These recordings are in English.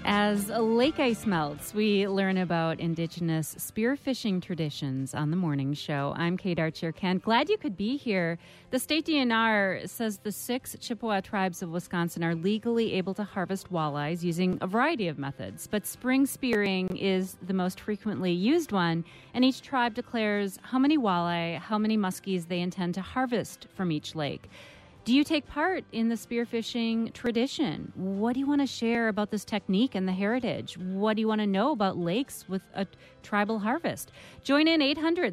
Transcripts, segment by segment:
As lake ice melts, we learn about Indigenous spearfishing traditions on the morning show. I'm Kate Archer-Kent. Glad you could be here. The state DNR says the 6 Chippewa tribes of Wisconsin are legally able to harvest walleyes using a variety of methods, but spring spearing is the most frequently used one, and each tribe declares how many walleye, how many muskies they intend to harvest from each lake. Do you take part in the spearfishing tradition? What do you want to share about this technique and the heritage? What do you want to know about lakes with a tribal harvest? Join in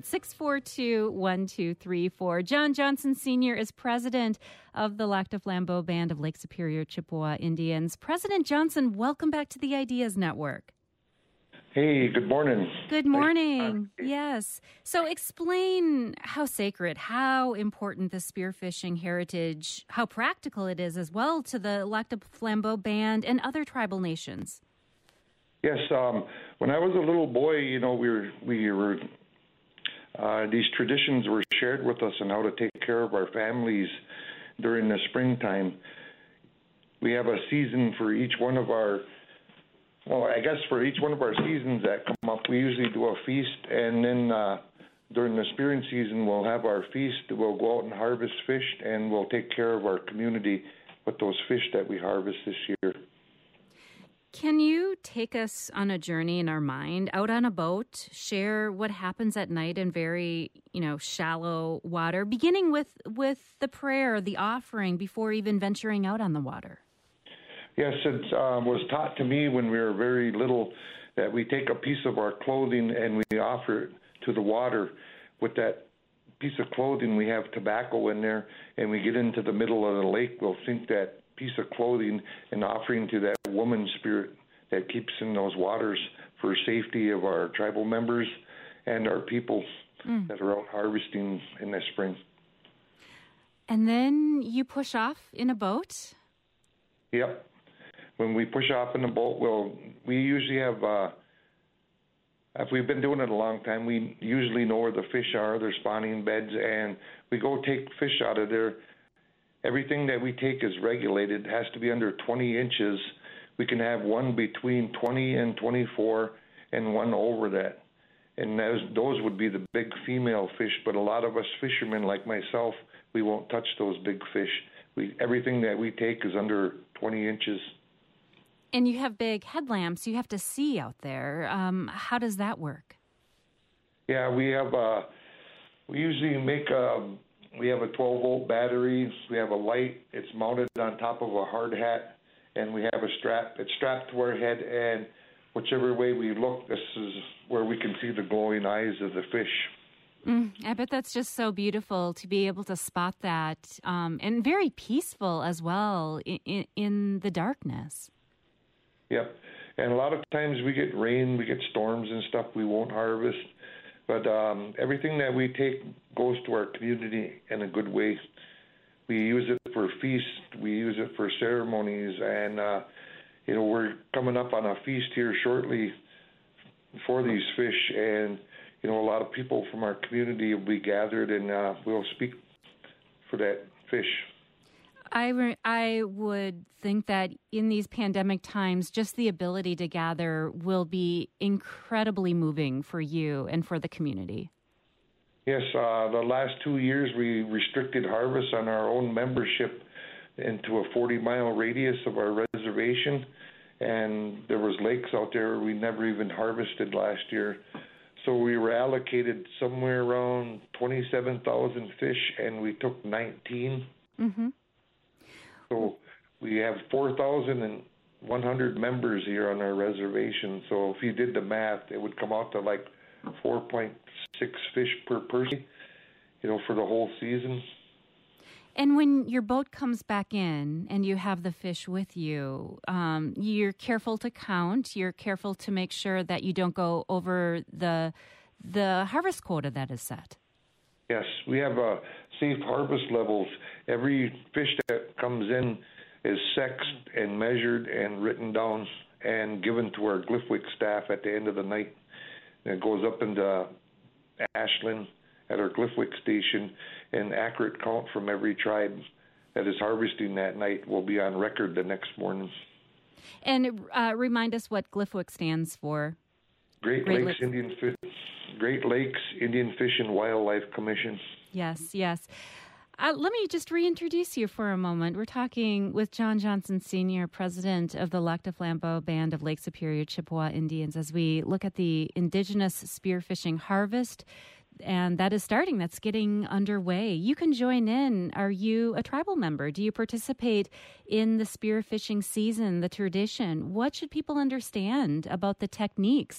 800-642-1234. John Johnson Sr. is president of the Lac du Flambeau Band of Lake Superior Chippewa Indians. President Johnson, welcome back to the Ideas Network. Hey, good morning. Good morning. Yes. So explain how sacred, how important the spearfishing heritage, how practical it is as well to the Lac du Flambeau Band and other tribal nations. Yes, when I was a little boy, these traditions were shared with us on how to take care of our families during the springtime. We have a season for each one of our for each one of our seasons that come up, we usually do a feast, and then during the spearing season, we'll have our feast. We'll go out and harvest fish, and we'll take care of our community with those fish that we harvest this year. Can you take us on a journey in our mind, out on a boat, share what happens at night in very, shallow water, beginning with the prayer, the offering, before even venturing out on the water? Yes, it was taught to me when we were very little that we take a piece of our clothing and we offer it to the water. With that piece of clothing, we have tobacco in there, and we get into the middle of the lake, we'll sink that piece of clothing and offering to that woman spirit that keeps in those waters for safety of our tribal members and our people that are out harvesting in the spring. And then you push off in a boat? Yep. When we push off in the boat, we usually have, if we've been doing it a long time, we usually know where the fish are, their spawning beds, and we go take fish out of there. Everything that we take is regulated. It has to be under 20 inches. We can have one between 20 and 24 and one over that. And those would be the big female fish, but a lot of us fishermen like myself, we won't touch those big fish. Everything that we take is under 20 inches. And you have big headlamps. You have to see out there. How does that work? Yeah, we have. We usually we have a 12-volt battery. We have a light. It's mounted on top of a hard hat, and we have a strap. It's strapped to our head, and whichever way we look, this is where we can see the glowing eyes of the fish. I bet that's just so beautiful to be able to spot that, and very peaceful as well in the darkness. Yep. And a lot of times we get rain, we get storms and stuff, we won't harvest. But everything that we take goes to our community in a good way. We use it for feasts, we use it for ceremonies, and, we're coming up on a feast here shortly for these fish, and, a lot of people from our community will be gathered, and we'll speak for that fish. I would think that in these pandemic times, just the ability to gather will be incredibly moving for you and for the community. Yes, the last 2 years we restricted harvest on our own membership into a 40-mile radius of our reservation, and there was lakes out there we never even harvested last year. So we were allocated somewhere around 27,000 fish, and we took 19. Mm-hmm. So we have 4,100 members here on our reservation. So if you did the math, it would come out to like 4.6 fish per person, for the whole season. And when your boat comes back in and you have the fish with you, you're careful to count. You're careful to make sure that you don't go over the harvest quota that is set. Yes, we have safe harvest levels. Every fish that comes in is sexed and measured and written down and given to our Glyphwick staff at the end of the night. And it goes up into Ashland at our Glyphwick station, and accurate count from every tribe that is harvesting that night will be on record the next morning. And remind us what Glifook stands for. Great Lakes Indian Fish and Wildlife Commission. Yes. Let me just reintroduce you for a moment. We're talking with John Johnson Sr., president of the Lac du Flambeau Band of Lake Superior Chippewa Indians, as we look at the indigenous spearfishing harvest. And that is starting. That's getting underway. You can join in. Are you a tribal member? Do you participate in the spearfishing season, the tradition? What should people understand about the techniques?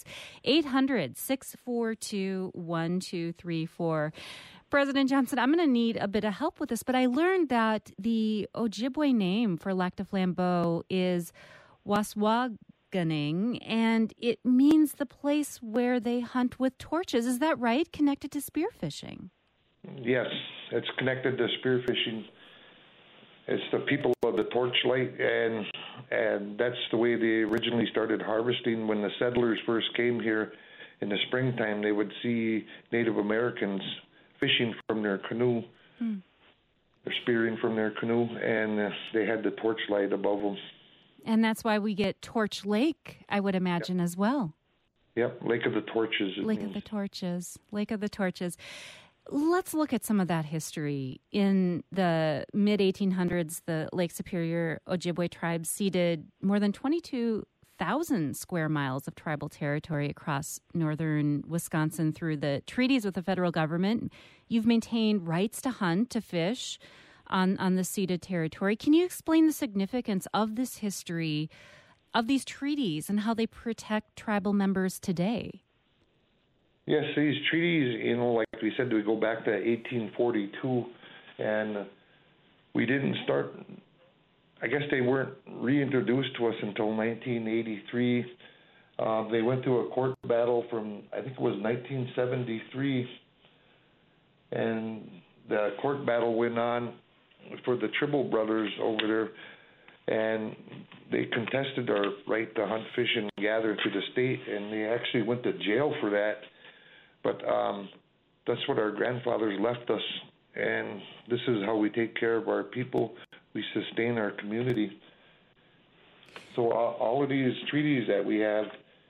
800-642-1234. President Johnson, I'm going to need a bit of help with this, but I learned that the Ojibwe name for Lac du Flambeau is Waswaganing, and it means the place where they hunt with torches. Is that right? Connected to spearfishing? Yes, it's connected to spearfishing. It's the people of the torchlight, and that's the way they originally started harvesting. When the settlers first came here in the springtime, they would see Native Americans fishing from their canoe. They're spearing from their canoe, and they had the torchlight above them. And that's why we get Torch Lake, I would imagine, as well. Yep, Lake of the Torches. Lake of the Torches. Let's look at some of that history. In the mid-1800s, the Lake Superior Ojibwe tribe ceded more than 22,000 square miles of tribal territory across northern Wisconsin through the treaties with the federal government. You've maintained rights to hunt, to fish on the ceded territory. Can you explain the significance of this history, of these treaties, and how they protect tribal members today? Yes, these treaties, like we said, we go back to 1842, and we didn't start, I guess they weren't reintroduced to us until 1983. They went through a court battle from, I think it was 1973, and the court battle went on for the Tribble brothers over there, and they contested our right to hunt, fish, and gather to the state, and they actually went to jail for that. But that's what our grandfathers left us, and this is how we take care of our people. We sustain our community. So all of these treaties that we have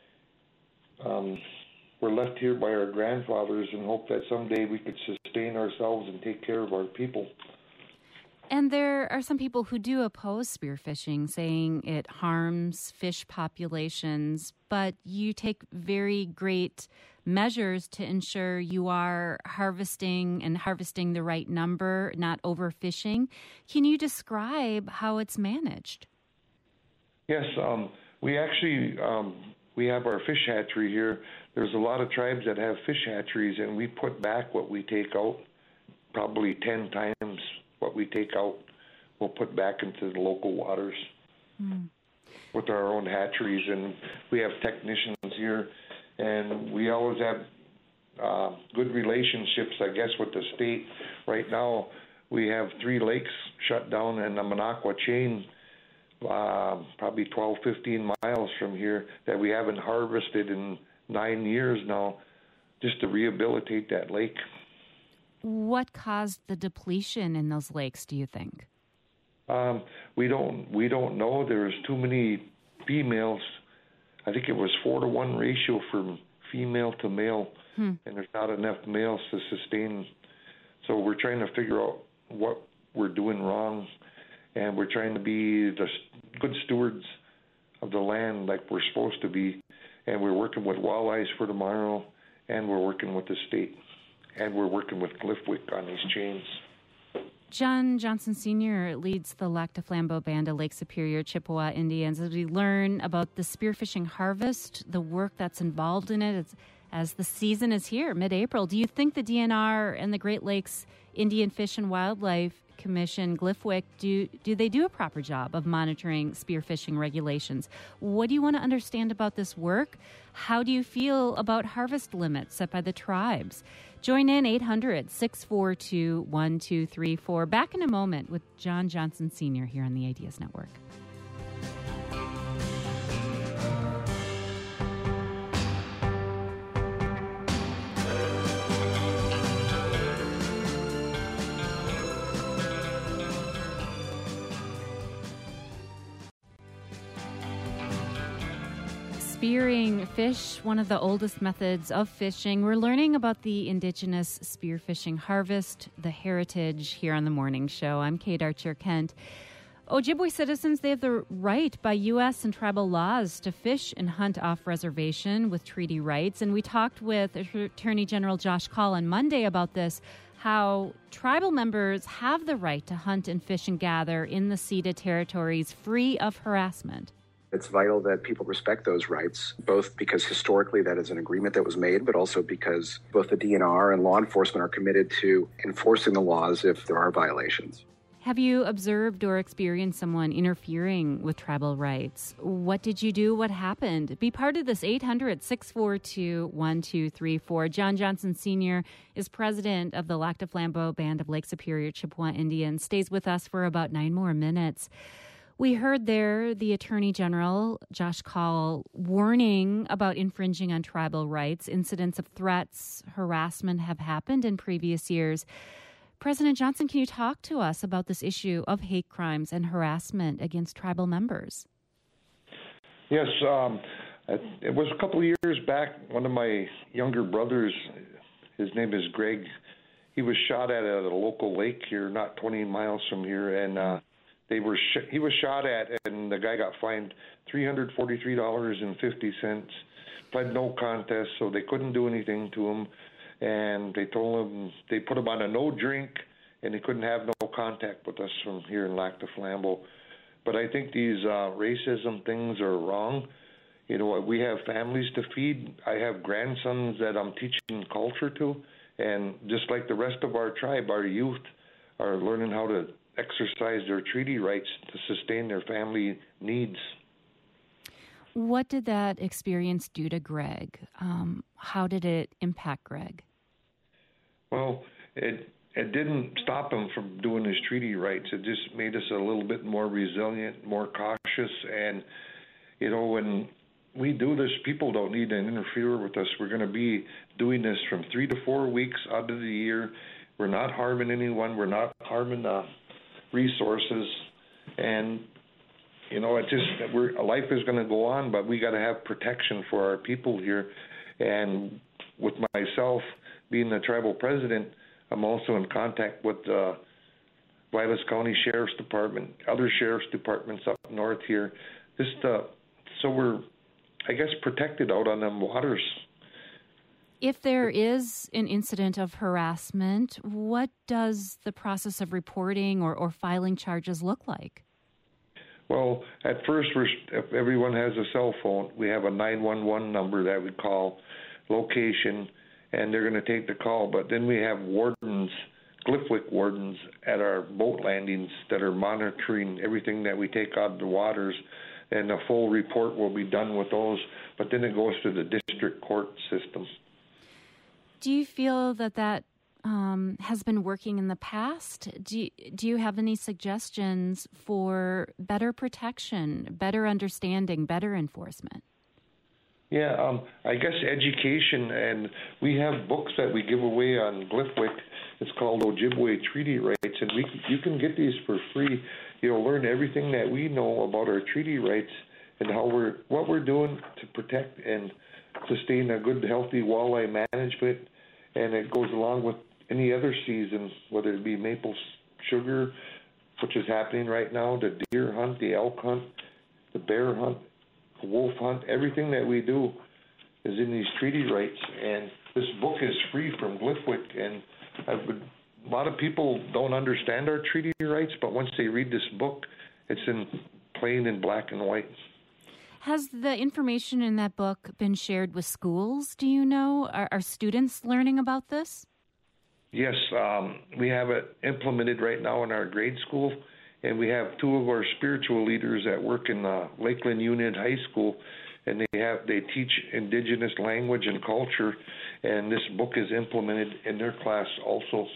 were left here by our grandfathers in hope that someday we could sustain ourselves and take care of our people. And there are some people who do oppose spearfishing, saying it harms fish populations, but you take very great measures to ensure you are harvesting the right number, not overfishing. Can you describe how it's managed? Yes, we actually we have our fish hatchery here. There's a lot of tribes that have fish hatcheries, and we put back what we take out, probably 10 times what we take out, we'll put back into the local waters with our own hatcheries. And we have technicians here, and we always have good relationships, I guess, with the state. Right now, we have 3 lakes shut down in the Minocqua chain, probably 12, 15 miles from here, that we haven't harvested in 9 years now, just to rehabilitate that lake. What caused the depletion in those lakes, do you think? We don't know. There's too many females. I think it was 4-to-1 ratio from female to male, and there's not enough males to sustain. So we're trying to figure out what we're doing wrong, and we're trying to be the good stewards of the land like we're supposed to be. And we're working with Walleyes for Tomorrow, and we're working with the state. And we're working with Glifook on these chains. John Johnson Sr. leads the Lac du Flambeau Band of Lake Superior Chippewa Indians as we learn about the spearfishing harvest, the work that's involved in it as the season is here, mid-April. Do you think the DNR and the Great Lakes Indian Fish and Wildlife Commission, Glifook, do they do a proper job of monitoring spearfishing regulations? What do you want to understand about this work? How do you feel about harvest limits set by the tribes? Join in 800-642-1234. Back in a moment with John Johnson Sr. here on the Ideas Network. spearing fish, one of the oldest methods of fishing. We're learning about the indigenous spearfishing harvest, the heritage, here on The Morning Show. I'm Kate Archer-Kent. Ojibwe citizens, they have the right by U.S. and tribal laws to fish and hunt off reservation with treaty rights. And we talked with Attorney General Josh Kaul on Monday about this, how tribal members have the right to hunt and fish and gather in the ceded territories free of harassment. It's vital that people respect those rights, both because historically that is an agreement that was made, but also because both the DNR and law enforcement are committed to enforcing the laws if there are violations. Have you observed or experienced someone interfering with tribal rights? What did you do? What happened? Be part of this 800-642-1234. John Johnson Sr. is president of the Lac du Flambeau Band of Lake Superior Chippewa Indians. Stays with us for about 9 more minutes. We heard there the Attorney General, Josh Kaul, warning about infringing on tribal rights. Incidents of threats, harassment have happened in previous years. President Johnson, can you talk to us about this issue of hate crimes and harassment against tribal members? Yes, it was a couple of years back. One of my younger brothers, his name is Greg, he was shot at a local lake here, not 20 miles from here, and he was shot at, and the guy got fined $343.50, pled no contest, so they couldn't do anything to him. And they told him, they put him on a no drink, and he couldn't have no contact with us from here in Lac du Flambeau. But I think these racism things are wrong. You know, we have families to feed. I have grandsons that I'm teaching culture to, and just like the rest of our tribe, our youth are learning how to exercise their treaty rights to sustain their family needs. What did that experience do to Greg? How did it impact Greg? Well, it didn't stop him from doing his treaty rights. It just made us a little bit more resilient, more cautious. And, you know, when we do this, people don't need to interfere with us. We're going to be doing this from 3 to 4 weeks out of the year. We're not harming anyone. We're not harming resources. And you know, life is going to go on, but we got to have protection for our people here. And with myself being the tribal president, I'm also in contact with the Vilas County Sheriff's Department, other sheriff's departments up north here, just so we're, I guess, protected out on them waters. If there is an incident of harassment, what does the process of reporting or filing charges look like? Well, at first, if everyone has a cell phone, we have a 911 number that we call, location, and they're going to take the call. But then we have wardens, Gliffwick wardens, at our boat landings that are monitoring everything that we take out of the waters, and a full report will be done with those. But then it goes to the district court system. Do you feel that has been working in the past? Do you have any suggestions for better protection, better understanding, better enforcement? Yeah, I guess education, and we have books that we give away on Gliffwick. It's called Ojibwe Treaty Rights, and you can get these for free. You'll learn everything that we know about our treaty rights and what we're doing to protect and sustain a good, healthy walleye management, and it goes along with any other season, whether it be maple sugar, which is happening right now, the deer hunt, the elk hunt, the bear hunt, the wolf hunt. Everything that we do is in these treaty rights, and this book is free from Gliffwick, and a lot of people don't understand our treaty rights, but once they read this book, it's in plain and black and white. Has the information in that book been shared with schools? Do you know? Are students learning about this? Yes, we have it implemented right now in our grade school, and we have 2 of our spiritual leaders that work in Lakeland Union High School, and they teach Indigenous language and culture, and this book is implemented in their class also.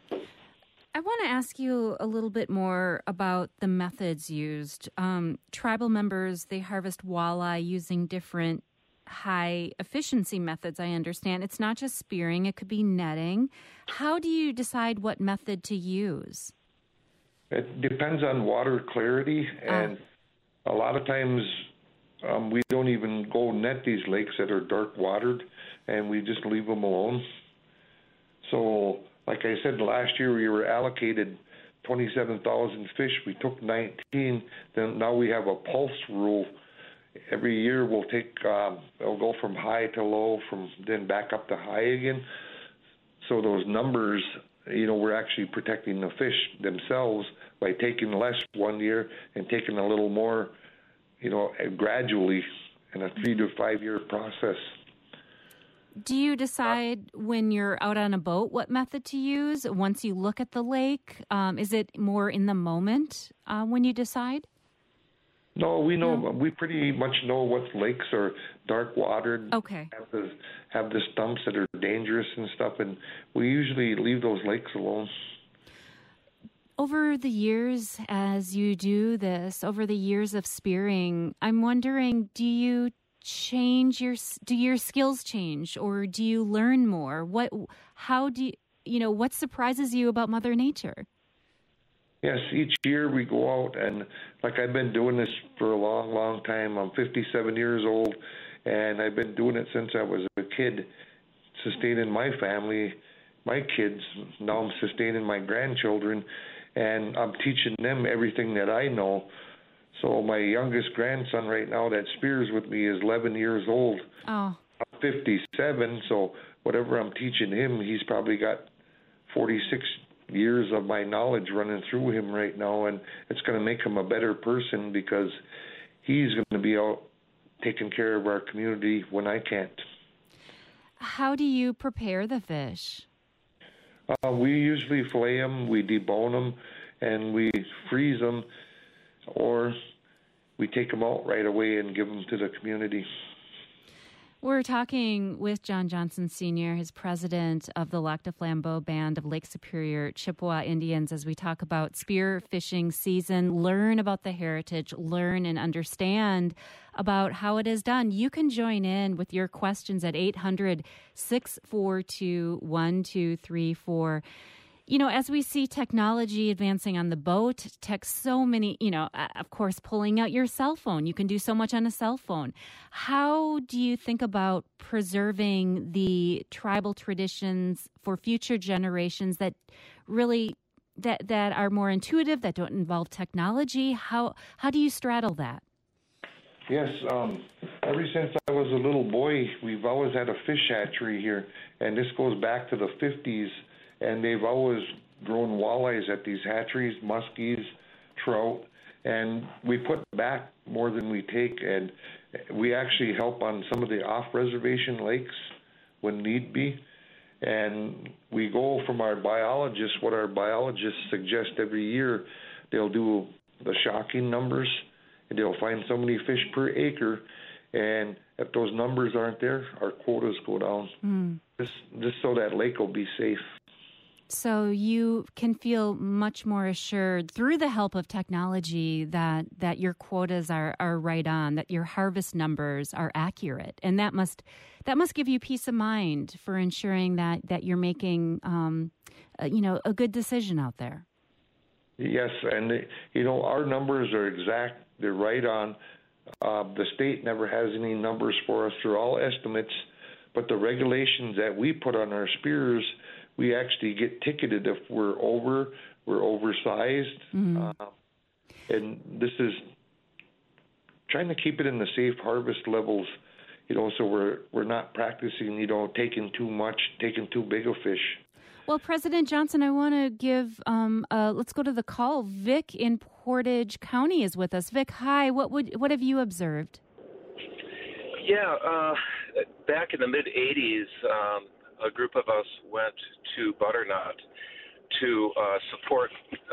I want to ask you a little bit more about the methods used. Tribal members, they harvest walleye using different high efficiency methods, I understand. It's not just spearing, it could be netting. How do you decide what method to use? It depends on water clarity, and a lot of times we don't even go net these lakes that are dark watered, and we just leave them alone. So, like I said, last year we were allocated 27,000 fish. We took 19. Then now we have a pulse rule. Every year we'll go from high to low, from then back up to high again. So those numbers, we're actually protecting the fish themselves by taking less one year and taking a little more, gradually in a 3 to 5 year process. Do you decide when you're out on a boat what method to use once you look at the lake? Is it more in the moment when you decide? No, we know. No. We pretty much know what lakes are dark watered. Okay. Have the stumps that are dangerous and stuff, and we usually leave those lakes alone. Over the years, as you do this, over the years of spearing, I'm wondering, do your skills change, or do you learn more? What surprises you about Mother Nature? Yes, each year we go out, and like I've been doing this for a long, long time. I'm 57 years old, and I've been doing it since I was a kid, sustaining my family, my kids. Now I'm sustaining my grandchildren, and I'm teaching them everything that I know. So my youngest grandson right now that spears with me is 11 years old. Oh. I'm 57, so whatever I'm teaching him, he's probably got 46 years of my knowledge running through him right now, and it's going to make him a better person because he's going to be out taking care of our community when I can't. How do you prepare the fish? We usually fillet them, we debone them, and we freeze them, or we take them out right away and give them to the community. We're talking with John Johnson Sr., his president of the Lac du Flambeau Band of Lake Superior Chippewa Indians, as we talk about spear fishing season, learn about the heritage, learn and understand about how it is done. You can join in with your questions at 800-642-1234. As we see technology advancing on the boat, so many, of course, pulling out your cell phone. You can do so much on a cell phone. How do you think about preserving the tribal traditions for future generations that really, that are more intuitive, that don't involve technology? How do you straddle that? Yes, ever since I was a little boy, we've always had a fish hatchery here, and this goes back to the 50s. And they've always grown walleyes at these hatcheries, muskies, trout, and we put back more than we take, and we actually help on some of the off-reservation lakes when need be. And we go from our biologists, what our biologists suggest every year. They'll do the shocking numbers, and they'll find so many fish per acre, and if those numbers aren't there, our quotas go down, just so that lake will be safe. So you can feel much more assured through the help of technology that your quotas are right on, that your harvest numbers are accurate, and that must give you peace of mind for ensuring that you're making a good decision out there. Yes, and our numbers are exact; they're right on. The state never has any numbers for us; they're all estimates. But the regulations that we put on our spears, we actually get ticketed if we're oversized. Mm-hmm. And this is trying to keep it in the safe harvest levels, so we're not practicing, taking too much, taking too big a fish. Well, President Johnson, I want to give, let's go to the call. Vic in Portage County is with us. Vic, hi. What have you observed? Yeah, back in the mid-'80s, a group of us went to Butternut to support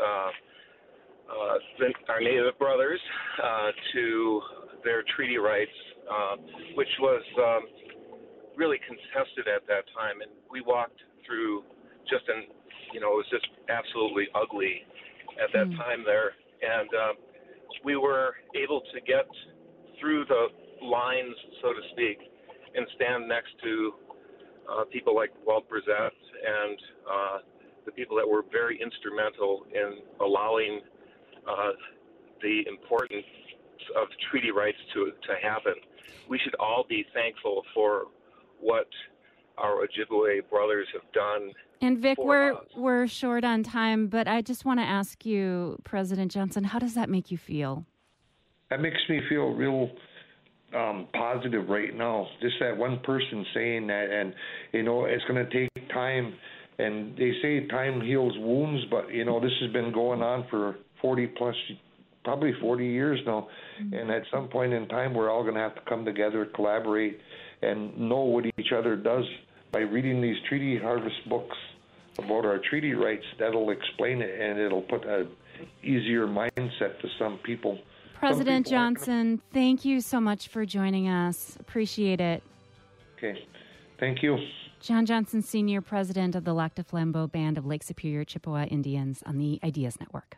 our Native brothers to their treaty rights, which was really contested at that time. And we walked through it was just absolutely ugly at that time there. And we were able to get through the lines, so to speak, and stand next to people like Walt Brissett and the people that were very instrumental in allowing the important of treaty rights to happen. We should all be thankful for what our Ojibwe brothers have done. And Vic, we're short on time, but I just want to ask you, President Johnson, how does that make you feel? That makes me feel real positive right now. Just that one person saying that, and it's going to take time. And they say time heals wounds, but this has been going on for probably 40 years now. Mm-hmm. And at some point in time, we're all going to have to come together, collaborate, and know what each other does. By reading these treaty harvest books about our treaty rights, that'll explain it, and it'll put an easier mindset to some people. President Johnson, thank you so much for joining us. Appreciate it. Okay. Thank you. John Johnson, Sr., President of the Lac du Flambeau Band of Lake Superior Chippewa Indians on the Ideas Network.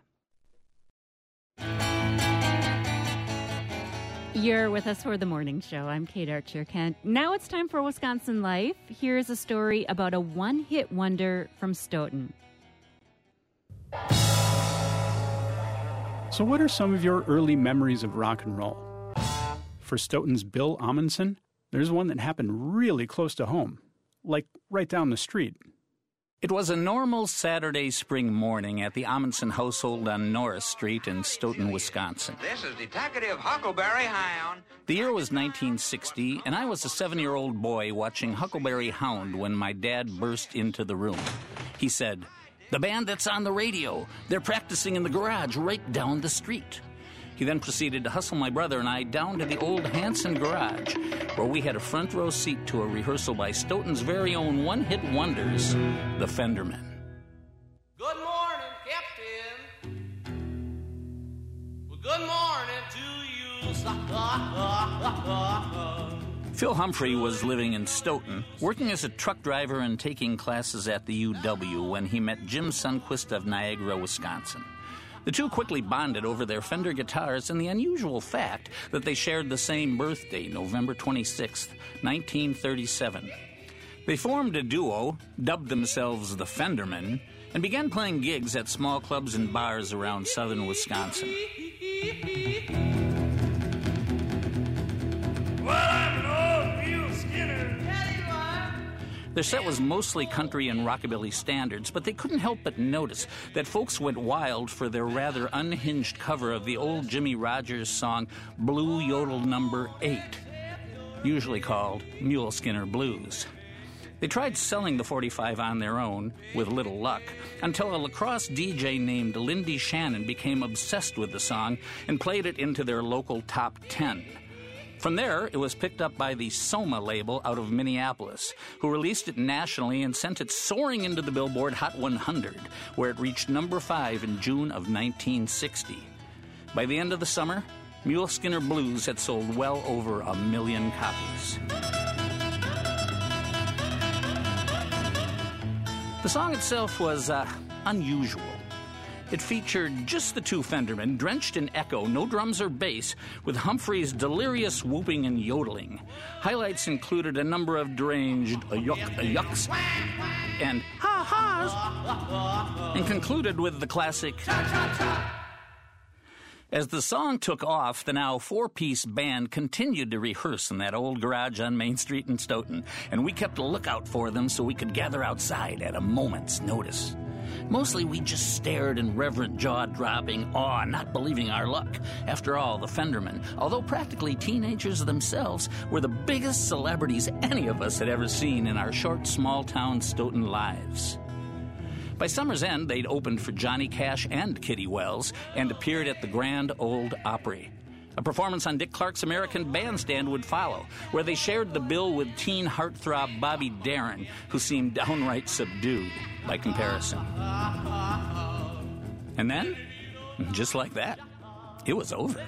You're with us for the morning show. I'm Kate Archer-Kent. Now it's time for Wisconsin Life. Here's a story about a one-hit wonder from Stoughton. So what are some of your early memories of rock and roll? For Stoughton's Bill Amundsen, there's one that happened really close to home, like right down the street. It was a normal Saturday spring morning at the Amundsen household on Norris Street in Stoughton, Wisconsin. This is Detective Huckleberry Hound. The year was 1960, and I was a 7-year-old boy watching Huckleberry Hound when my dad burst into the room. He said, "The band that's on the radio, they're practicing in the garage right down the street." He then proceeded to hustle my brother and I down to the old Hanson garage, where we had a front row seat to a rehearsal by Stoughton's very own one-hit wonders, the Fendermen. Good morning, Captain. Well, good morning to you. Phil Humphrey was living in Stoughton, working as a truck driver and taking classes at the UW when he met Jim Sundquist of Niagara, Wisconsin. The two quickly bonded over their Fender guitars and the unusual fact that they shared the same birthday, November 26th, 1937. They formed a duo, dubbed themselves the Fendermen, and began playing gigs at small clubs and bars around southern Wisconsin. Well, I'm an old Mule Skinner. Their set was mostly country and rockabilly standards, but they couldn't help but notice that folks went wild for their rather unhinged cover of the old Jimmy Rogers song Blue Yodel No. 8, usually called Mule Skinner Blues. They tried selling the 45 on their own, with little luck, until a lacrosse DJ named Lindy Shannon became obsessed with the song and played it into their local top 10. From there, it was picked up by the Soma label out of Minneapolis, who released it nationally and sent it soaring into the Billboard Hot 100, where it reached number 5 in June of 1960. By the end of the summer, Mule Skinner Blues had sold well over 1 million copies. The song itself was unusual. It featured just the two Fendermen, drenched in echo, no drums or bass, with Humphrey's delirious whooping and yodeling. Highlights included a number of deranged yucks and ha-has, and concluded with the classic. As the song took off, the now 4-piece band continued to rehearse in that old garage on Main Street in Stoughton, and we kept a lookout for them so we could gather outside at a moment's notice. Mostly we just stared in reverent jaw-dropping awe, not believing our luck. After all, the Fendermen, although practically teenagers themselves, were the biggest celebrities any of us had ever seen in our short, small-town Stoughton lives. By summer's end, they'd opened for Johnny Cash and Kitty Wells and appeared at the Grand Ole Opry. A performance on Dick Clark's American Bandstand would follow, where they shared the bill with teen heartthrob Bobby Darin, who seemed downright subdued by comparison. And then, just like that, it was over.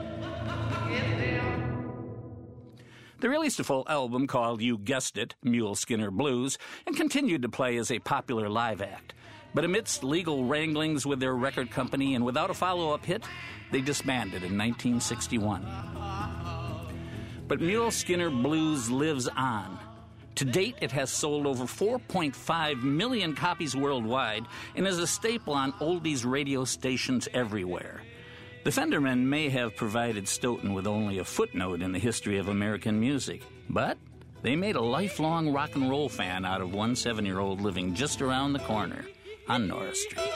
They released a full album called, you guessed it, Mule Skinner Blues, and continued to play as a popular live act. But amidst legal wranglings with their record company and without a follow-up hit, they disbanded in 1961. But Mule Skinner Blues lives on. To date, it has sold over 4.5 million copies worldwide and is a staple on oldies radio stations everywhere. The Fendermen may have provided Stoughton with only a footnote in the history of American music, but they made a lifelong rock and roll fan out of one 7-year-old living just around the corner on Norris Street.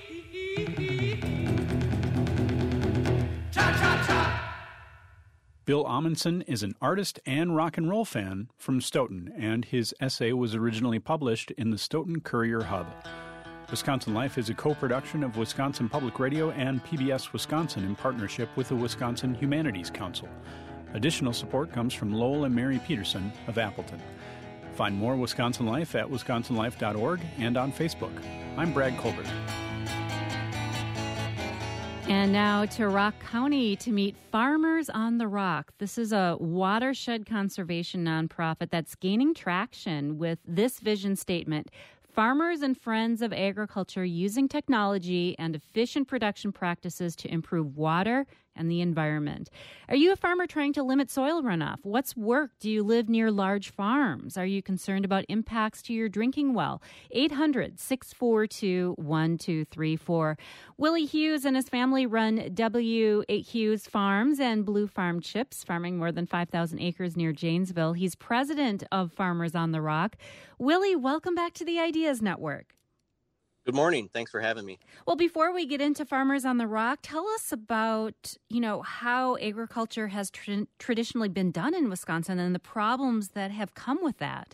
Bill Amundsen is an artist and rock and roll fan from Stoughton, and his essay was originally published in the Stoughton Courier Hub. Wisconsin Life is a co-production of Wisconsin Public Radio and PBS Wisconsin in partnership with the Wisconsin Humanities Council. Additional support comes from Lowell and Mary Peterson of Appleton. Find more Wisconsin Life at wisconsinlife.org and on Facebook. I'm Brad Colbert. And now to Rock County to meet Farmers on the Rock. This is a watershed conservation nonprofit that's gaining traction with this vision statement: farmers and friends of agriculture using technology and efficient production practices to improve water and the environment. Are you a farmer trying to limit soil runoff? What's worked? Do you live near large farms? Are you concerned about impacts to your drinking well? 800-642-1234. Willie Hughes and his family run W.A. Hughes Farms and Blue Farm Chips, farming more than 5,000 acres near Janesville. He's president of Farmers on the Rock. Willie, welcome back to the Ideas Network. Good morning. Thanks for having me. Well, before we get into Farmers on the Rock, tell us about, how agriculture has traditionally been done in Wisconsin and the problems that have come with that.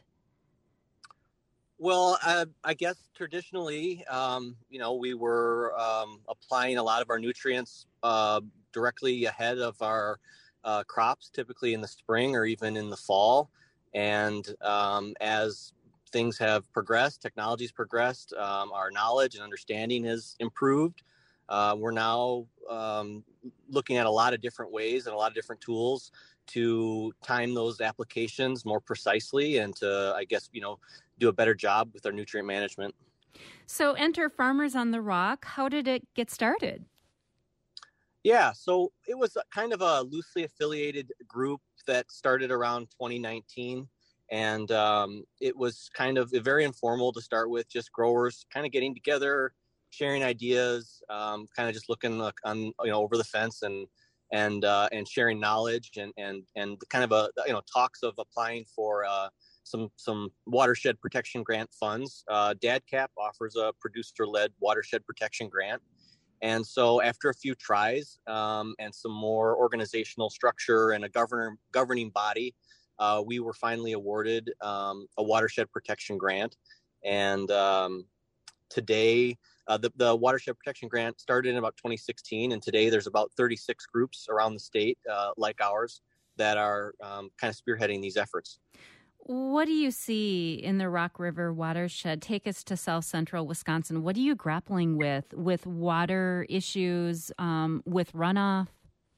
Well, I guess traditionally, we were applying a lot of our nutrients directly ahead of our crops, typically in the spring or even in the fall. And as things have progressed, technology's progressed, our knowledge and understanding has improved. We're now looking at a lot of different ways and a lot of different tools to time those applications more precisely and to, do a better job with our nutrient management. So enter Farmers on the Rock. How did it get started? Yeah, so it was kind of a loosely affiliated group that started around 2019. And it was kind of very informal to start with, just growers kind of getting together, sharing ideas, kind of just looking on, over the fence and sharing knowledge and kind of talks of applying for some watershed protection grant funds. DADCAP offers a producer-led watershed protection grant. And so after a few tries and some more organizational structure and a governing body, we were finally awarded a watershed protection grant. And today, the watershed protection grant started in about 2016. And today there's about 36 groups around the state like ours that are kind of spearheading these efforts. What do you see in the Rock River watershed? Take us to South Central Wisconsin. What are you grappling with water issues, with runoff?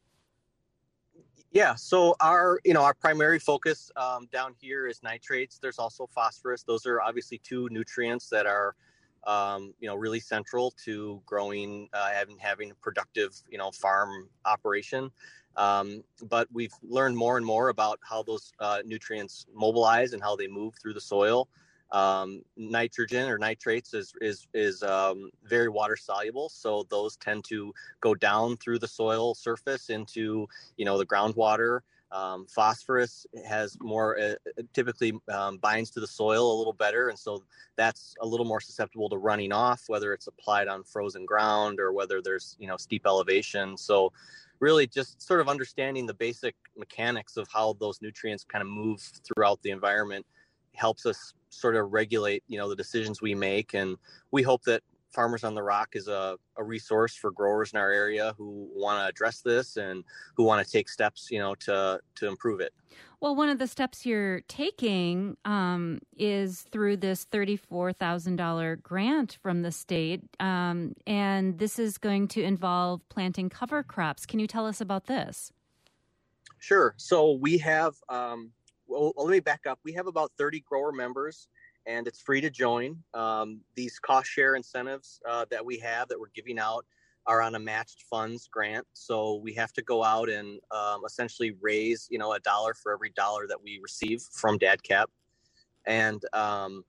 Yeah, so our primary focus down here is nitrates. There's also phosphorus. Those are obviously two nutrients that are, really central to growing and having a productive, farm operation. But we've learned more and more about how those nutrients mobilize and how they move through the soil. Nitrogen or nitrates is very water soluble, so those tend to go down through the soil surface into the groundwater. Phosphorus has more typically binds to the soil a little better, and so that's a little more susceptible to running off, whether it's applied on frozen ground or whether there's steep elevation. So really just sort of understanding the basic mechanics of how those nutrients kind of move throughout the environment helps us sort of regulate, the decisions we make. And we hope that Farmers on the Rock is a resource for growers in our area who want to address this and who want to take steps, to improve it. Well, one of the steps you're taking is through this $34,000 grant from the state, and this is going to involve planting cover crops. Can you tell us about this? Sure. So we have, let me back up. We have about 30 grower members, and it's free to join. These cost share incentives that we have that we're giving out are on a matched funds grant. So we have to go out and essentially raise, $1 for every dollar that we receive from DADCAP. And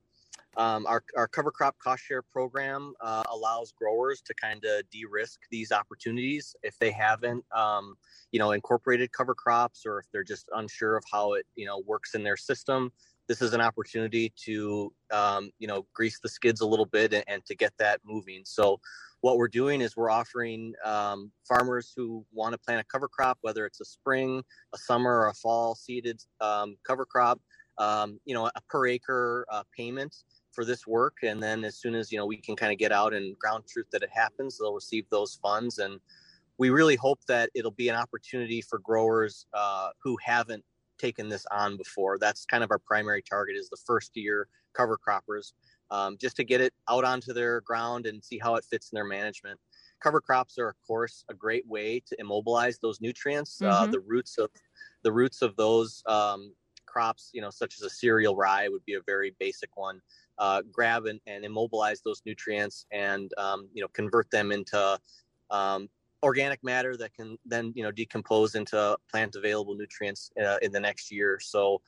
Our cover crop cost share program allows growers to kind of de-risk these opportunities if they haven't, incorporated cover crops, or if they're just unsure of how it, works in their system. This is an opportunity to, grease the skids a little bit and to get that moving. So what we're doing is we're offering farmers who want to plant a cover crop, whether it's a spring, a summer, or a fall seeded cover crop, a per acre payment for this work. And then as soon as, we can kind of get out and ground truth that it happens, they'll receive those funds. And we really hope that it'll be an opportunity for growers who haven't taken this on before. That's kind of our primary target, is the first year cover croppers, just to get it out onto their ground and see how it fits in their management. Cover crops are, of course, a great way to immobilize those nutrients. The roots of those crops, such as a cereal rye would be a very basic one. Grab and immobilize those nutrients and convert them into organic matter that can then decompose into plant available nutrients in the next year. So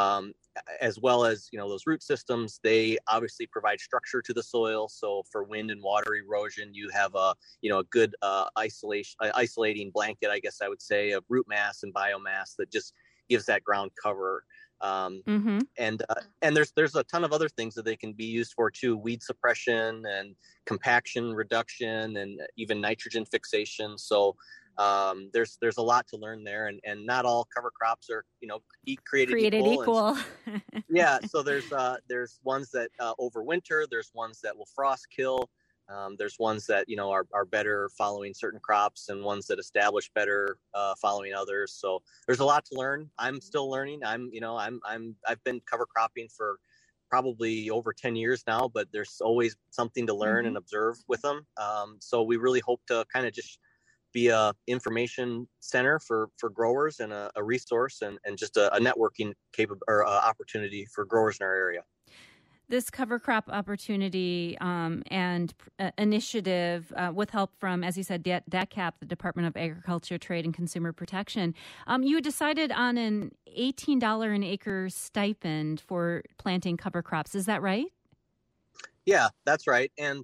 as well as those root systems, they obviously provide structure to the soil. So for wind and water erosion, you have a good isolating blanket, I guess I would say, of root mass and biomass that just gives that ground cover. And there's a ton of other things that they can be used for too: weed suppression and compaction reduction and even nitrogen fixation. So there's a lot to learn there, and not all cover crops are created equal. Yeah, so there's ones that overwinter, there's ones that will frost kill. There's ones that are better following certain crops, and ones that establish better following others. So there's a lot to learn. I'm still learning. I've been cover cropping for probably over 10 years now, but there's always something to learn and observe with them. So we really hope to kind of just be a information center for growers and a resource and just a networking opportunity for growers in our area. This cover crop opportunity and initiative with help from, as you said, DACAP, the Department of Agriculture, Trade, and Consumer Protection, you decided on an $18 an acre stipend for planting cover crops. Is that right? Yeah, that's right. And,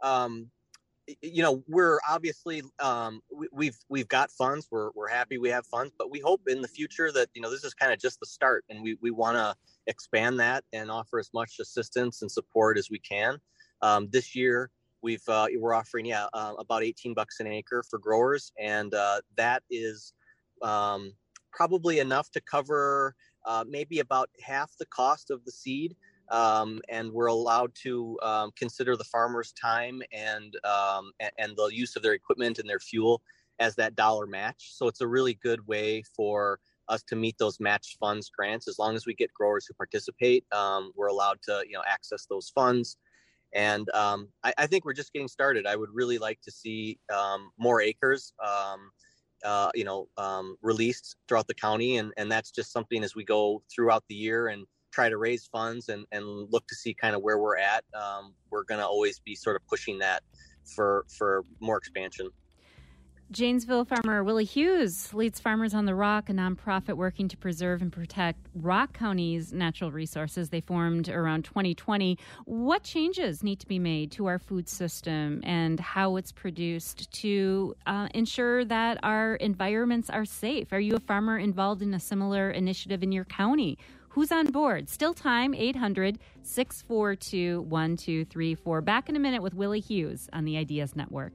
we're obviously, we've got funds. We're happy we have funds, but we hope in the future that, this is kind of just the start, and we want to expand that and offer as much assistance and support as we can. This year, we're offering, about $18 an acre for growers. And that is probably enough to cover maybe about half the cost of the seed. And we're allowed to consider the farmer's time and the use of their equipment and their fuel as that dollar match. So it's a really good way for us to meet those matched funds grants. As long as we get growers who participate, we're allowed to access those funds. And I think we're just getting started. I would really like to see more acres released throughout the county, and that's just something as we go throughout the year and try to raise funds and look to see kind of where we're at. We're going to always be sort of pushing that for more expansion. Janesville farmer Willie Hughes leads Farmers on the Rock, a nonprofit working to preserve and protect Rock County's natural resources. They formed around 2020. What changes need to be made to our food system and how it's produced to ensure that our environments are safe? Are you a farmer involved in a similar initiative in your county? Who's on board? Still time, 800-642-1234. Back in a minute with Willie Hughes on the Ideas Network.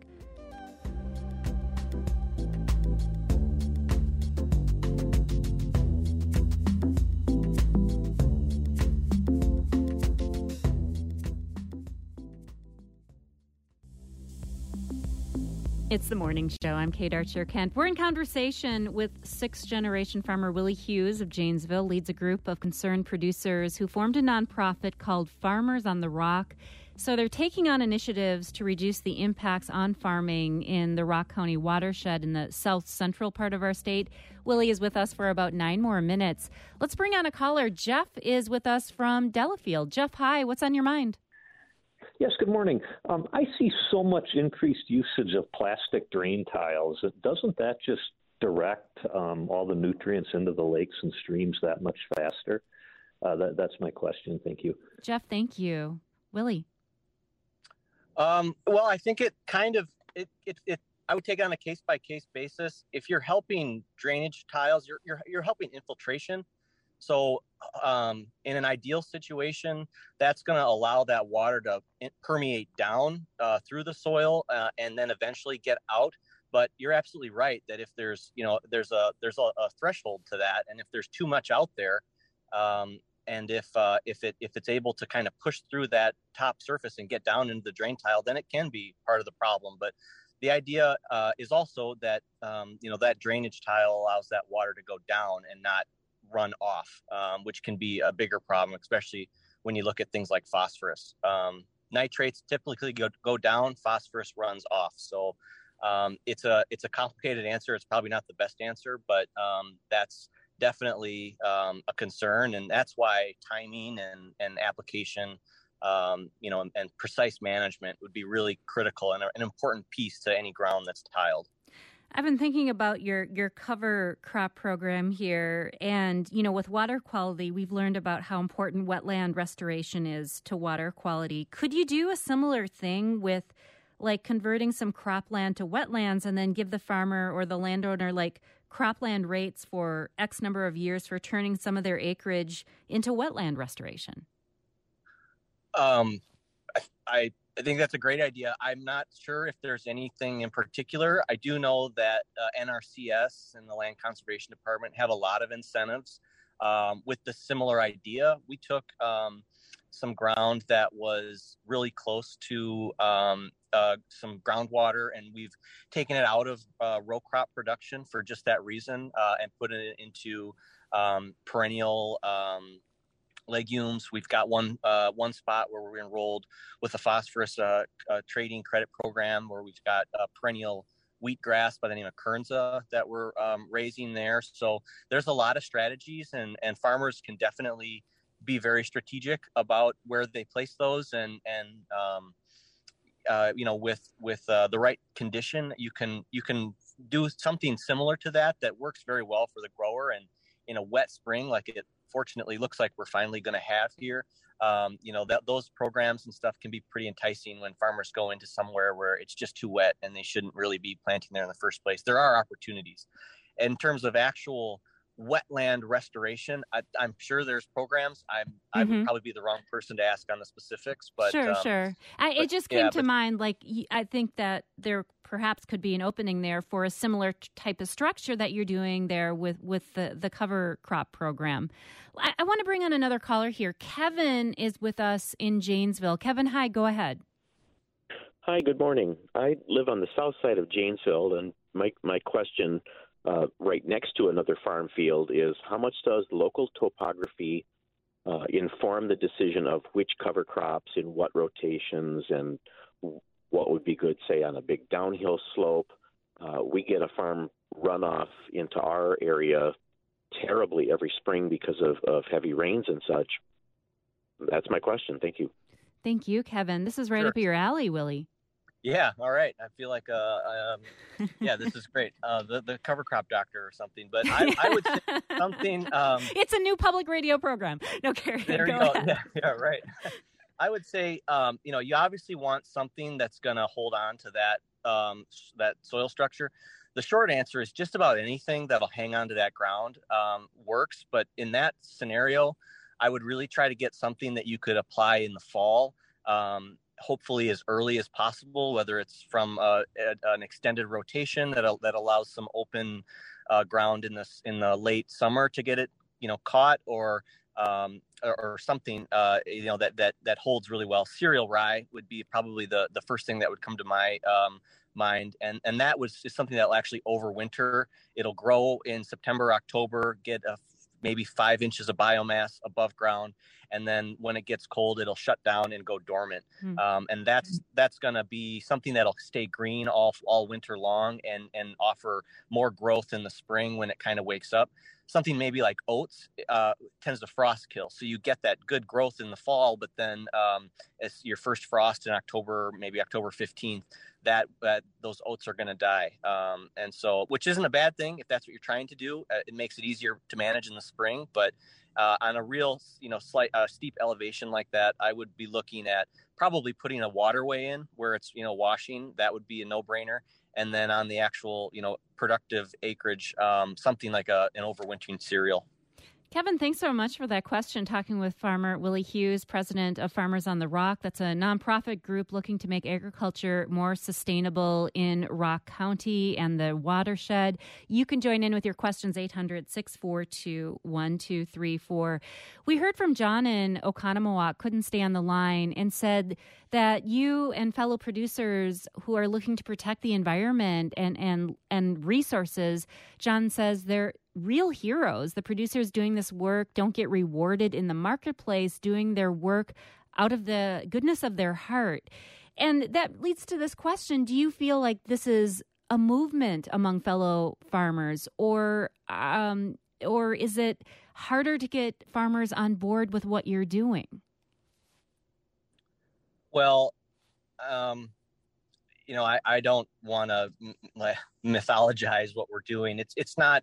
It's the morning show. I'm Kate Archer-Kent. We're in conversation with sixth-generation farmer Willie Hughes of Janesville, leads a group of concerned producers who formed a nonprofit called Farmers on the Rock. So they're taking on initiatives to reduce the impacts on farming in the Rock County watershed in the south central part of our state. Willie is with us for about 9 more minutes. Let's bring on a caller. Jeff is with us from Delafield. Jeff, hi. What's on your mind? Yes, good morning. I see so much increased usage of plastic drain tiles. Doesn't that just direct all the nutrients into the lakes and streams that much faster? That's my question. Thank you. Jeff, thank you. Willie? Well, I think it kind of it I would take it on a case by case basis. If you're helping drainage tiles, you're helping infiltration. So in an ideal situation, that's going to allow that water to permeate down through the soil and then eventually get out. But you're absolutely right that if there's a threshold to that, and if there's too much out there, and if it's able to kind of push through that top surface and get down into the drain tile, then it can be part of the problem. But the idea is also that that drainage tile allows that water to go down and not run off, which can be a bigger problem, especially when you look at things like phosphorus. Nitrates typically go down, phosphorus runs off. So it's a complicated answer. It's probably not the best answer, but that's definitely a concern, and that's why timing and application, and precise management would be really critical and an important piece to any ground that's tiled. I've been thinking about your cover crop program here, and with water quality, we've learned about how important wetland restoration is to water quality. Could you do a similar thing with like converting some cropland to wetlands and then give the farmer or the landowner like cropland rates for X number of years for turning some of their acreage into wetland restoration? I think that's a great idea. I'm not sure if there's anything in particular. I do know that NRCS and the Land Conservation Department have a lot of incentives with the similar idea. We took some ground that was really close to some groundwater, and we've taken it out of row crop production for just that reason and put it into perennial legumes. We've got one spot where we're enrolled with a phosphorus trading credit program where we've got perennial wheatgrass by the name of Kernza that we're raising there. So there's a lot of strategies, and farmers can definitely be very strategic about where they place those, and with the right condition, you can do something similar to that works very well for the grower. And in a wet spring, like it fortunately looks like we're finally going to have here, that those programs and stuff can be pretty enticing when farmers go into somewhere where it's just too wet and they shouldn't really be planting there in the first place. There are opportunities. In terms of actual wetland restoration, I'm sure there's programs. I would probably be the wrong person to ask on the specifics, but sure. It just came to mind. Like, I think that there perhaps could be an opening there for a similar type of structure that you're doing there with the cover crop program. I want to bring on another caller here. Kevin is with us in Janesville. Kevin, hi. Go ahead. Hi. Good morning. I live on the south side of Janesville, and my question. Right next to another farm field is how much does local topography inform the decision of which cover crops in what rotations and what would be good, say, on a big downhill slope? We get a farm runoff into our area terribly every spring because of heavy rains and such. That's my question. Thank you. Thank you, Kevin. This is right up your alley, Willie. Yeah. All right. I feel like, this is great. The cover crop doctor or something, but I would say something. It's a new public radio program. No, Carrie. There you go. Yeah, right. I would say, you obviously want something that's going to hold on to that soil structure. The short answer is just about anything that'll hang on to that ground works. But in that scenario, I would really try to get something that you could apply in the fall. Hopefully as early as possible, whether it's from an extended rotation that allows some open ground in the late summer to get it, caught, or something, that holds really well. Cereal rye would be probably the first thing that would come to my mind, and that is something that will actually overwinter. It'll grow in September, October, get maybe 5 inches of biomass above ground. And then when it gets cold, it'll shut down and go dormant. And that's going to be something that'll stay green all winter long and offer more growth in the spring when it kind of wakes up. Something maybe like oats tends to frost kill. So you get that good growth in the fall, but then as your first frost in October, maybe October 15th, that those oats are going to die. And so, which isn't a bad thing if that's what you're trying to do. It makes it easier to manage in the spring, but on a real, slight steep elevation like that, I would be looking at probably putting a waterway in where it's, washing. That would be a no-brainer. And then on the actual, productive acreage, something like an overwintering cereal. Kevin, thanks so much for that question. Talking with farmer Willie Hughes, president of Farmers on the Rock. That's a nonprofit group looking to make agriculture more sustainable in Rock County and the watershed. You can join in with your questions, 800-642-1234. We heard from John in Oconomowoc, couldn't stay on the line, and said that you and fellow producers who are looking to protect the environment and resources, John says they're real heroes. The producers doing this work don't get rewarded in the marketplace, doing their work out of the goodness of their heart. And that leads to this question. Do you feel like this is a movement among fellow farmers, or is it harder to get farmers on board with what you're doing? Well, I don't want to mythologize what we're doing. It's not.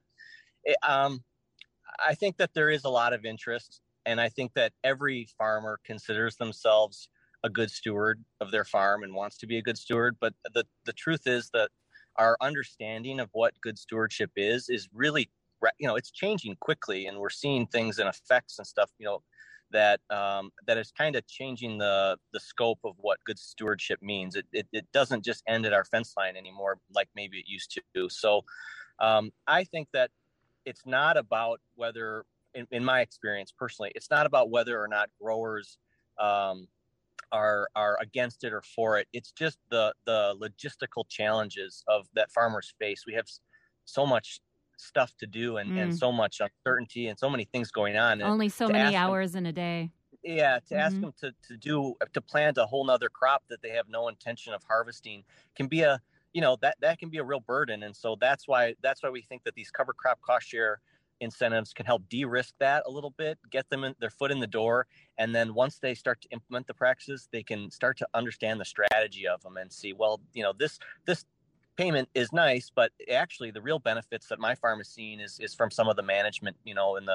I think that there is a lot of interest, and I think that every farmer considers themselves a good steward of their farm and wants to be a good steward. But the truth is that our understanding of what good stewardship is really, it's changing quickly, and we're seeing things and effects and stuff, that is kind of changing the scope of what good stewardship means. It doesn't just end at our fence line anymore like maybe it used to. So I think that it's not about whether, in my experience personally, it's not about whether or not growers are against it or for it. It's just the logistical challenges that farmers face. We have so much stuff to do and so much uncertainty and so many things going on. Only so many hours in a day. Yeah, to ask them to plant a whole nother crop that they have no intention of harvesting can be that can be a real burden. And so that's why we think that these cover crop cost share incentives can help de-risk that a little bit, get them their foot in the door. And then once they start to implement the practices, they can start to understand the strategy of them and see, well, this payment is nice, but actually the real benefits that my farm is seeing is from some of the management, and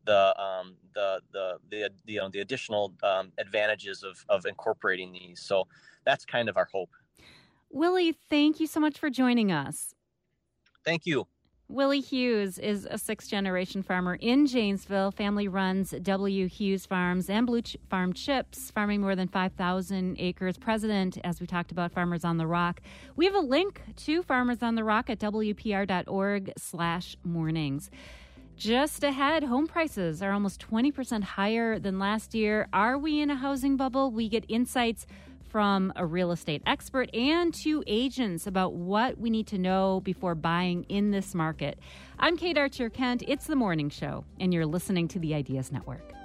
the additional advantages of incorporating these. So that's kind of our hope. Willie, thank you so much for joining us. Thank you. Willie Hughes is a sixth-generation farmer in Janesville. Family runs W. Hughes Farms and Blue Farm Chips, farming more than 5,000 acres. President, as we talked about, Farmers on the Rock. We have a link to Farmers on the Rock at WPR.org/mornings. Just ahead, home prices are almost 20% higher than last year. Are we in a housing bubble? We get insights from a real estate expert and two agents about what we need to know before buying in this market. I'm Kate Archer-Kent. It's The Morning Show, and you're listening to the Ideas Network.